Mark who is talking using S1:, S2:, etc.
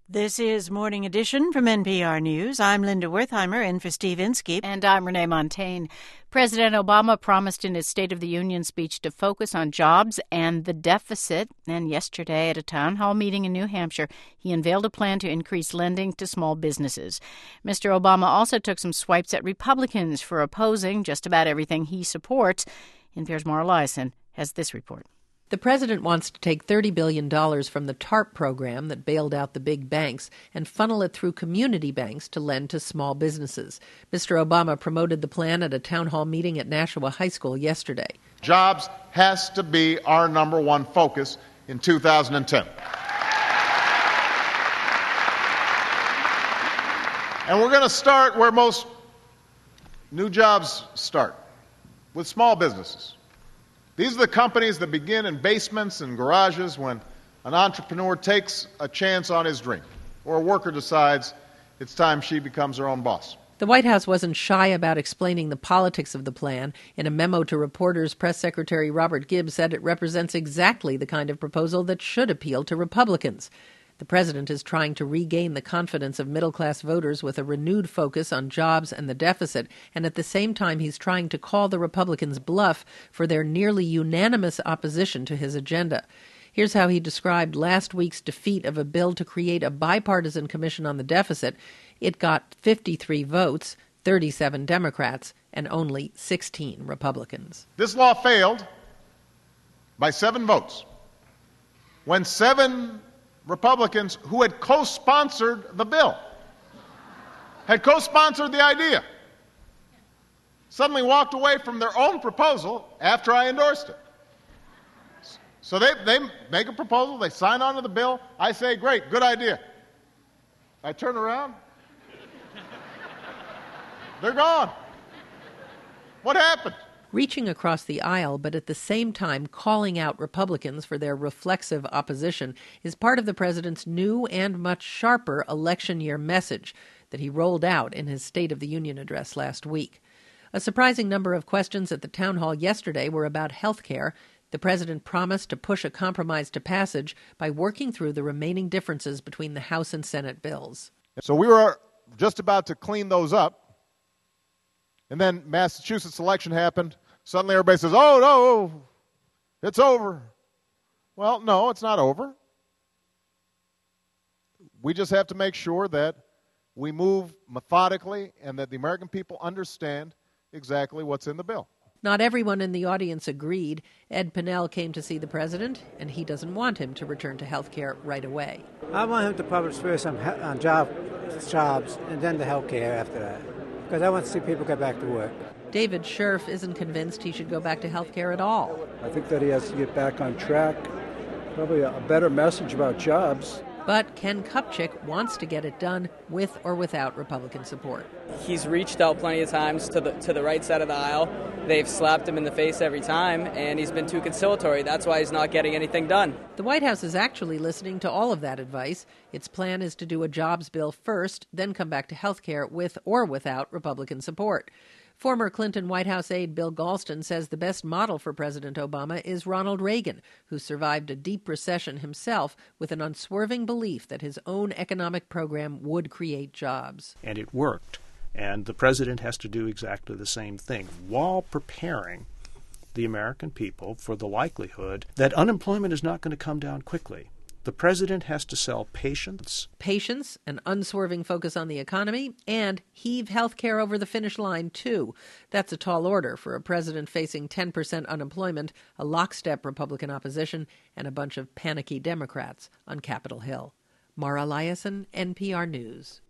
S1: This is Morning Edition from NPR News. I'm Linda Wertheimer in for Steve Inskeep.
S2: And I'm Renee Montagne. President Obama promised in his State of the Union speech to focus on jobs and the deficit. And yesterday at a town hall meeting in New Hampshire, he unveiled a plan to increase lending to small businesses. Mr. Obama also took some swipes at Republicans for opposing just about everything he supports. NPR's Mara Liasson has this report.
S3: The president wants to take $30 billion from the TARP program that bailed out the big banks and funnel it through community banks to lend to small businesses. Mr. Obama promoted the plan at a town hall meeting at Nashua High School yesterday.
S4: Jobs has to be our number one focus in 2010. And we're going to start where most new jobs start, with small businesses. These are the companies that begin in basements and garages when an entrepreneur takes a chance on his dream, or a worker decides it's time she becomes her own boss.
S3: The White House wasn't shy about explaining the politics of the plan. In a memo to reporters, Press Secretary Robert Gibbs said it represents exactly the kind of proposal that should appeal to Republicans. The president is trying to regain the confidence of middle-class voters with a renewed focus on jobs and the deficit, and at the same time he's trying to call the Republicans' bluff for their nearly unanimous opposition to his agenda. Here's how he described last week's defeat of a bill to create a bipartisan commission on the deficit. It got 53 votes, 37 Democrats, and only 16 Republicans.
S4: This law failed by 7 votes. When 7 Republicans who had co-sponsored the bill, had co-sponsored the idea, suddenly walked away from their own proposal after I endorsed it. So they make a proposal, they sign on to the bill, I say, great, good idea. I turn around, they're gone. What happened?
S3: Reaching across the aisle, but at the same time calling out Republicans for their reflexive opposition, is part of the president's new and much sharper election year message that he rolled out in his State of the Union address last week. A surprising number of questions at the town hall yesterday were about health care. The president promised to push a compromise to passage by working through the remaining differences between the House and Senate bills.
S4: So we were just about to clean those up. And then Massachusetts election happened. Suddenly everybody says, oh, no, it's over. Well, no, it's not over. We just have to make sure that we move methodically and that the American people understand exactly what's in the bill.
S3: Not everyone in the audience agreed. Ed Pinnell came to see the president, and he doesn't want him to return to health care right away.
S5: I want him to publish first on jobs and then the health care after that, because I want to see people get back to work.
S3: David Scherf isn't convinced he should go back to health care at all.
S6: I think that he has to get back on track, probably a better message about jobs.
S3: But Ken Kupchik wants to get it done with or without Republican support.
S7: He's reached out plenty of times to the right side of the aisle. They've slapped him in the face every time, and he's been too conciliatory. That's why he's not getting anything done.
S3: The White House is actually listening to all of that advice. Its plan is to do a jobs bill first, then come back to health care with or without Republican support. Former Clinton White House aide Bill Galston says the best model for President Obama is Ronald Reagan, who survived a deep recession himself with an unswerving belief that his own economic program would create jobs.
S8: And it worked. And the president has to do exactly the same thing while preparing the American people for the likelihood that unemployment is not going to come down quickly. The president has to sell patience.
S3: Patience, an unswerving focus on the economy, and heave health care over the finish line, too. That's a tall order for a president facing 10% unemployment, a lockstep Republican opposition, and a bunch of panicky Democrats on Capitol Hill. Mara Liasson, NPR News.